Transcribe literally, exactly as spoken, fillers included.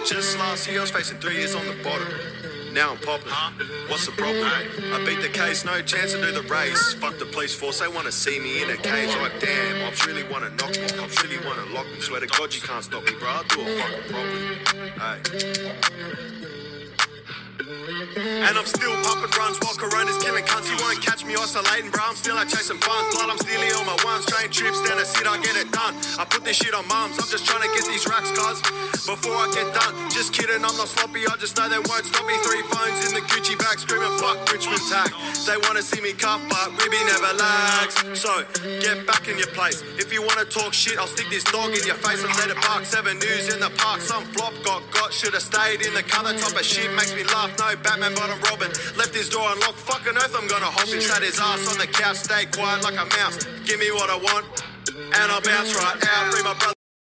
Just last year I was facing three years on the bottom. Now I'm popping. Huh? What's the problem? I beat the case, no chance to do the race. Fuck the police force, they want to see me in a cage. Like damn, ops really want to knock me. Cops really want to lock me. Swear to God you can't stop me, bro. I'll do it fucking properly. Hey. And I'm still popping runs while Corona's killing cunts. You won't catch me oscillating, bro. I'm still out chasing funds. Blood, I'm stealing on my ones. Train trips, stand a sit, I get it done. I put this shit on mums. I'm just trying to get these racks, cuz before I get done. Just kidding, I'm not sloppy. I just know they won't stop me. Three phones in the Gucci bag, screaming fuck Richmond tag. They want to see me cuff, but Ribby never lags. So get back in your place. If you want to talk shit, I'll stick this dog in your face and let it bark. Seven news in the park. Some flop got got. Should have stayed in the car. That type of shit makes me laugh. No Batman, but I'm Robin. Left his door unlocked. Fucking earth, I'm gonna hop him. Sat his ass on the couch. Stay quiet like a mouse. Give me what I want, and I'll bounce right out. Free my brother.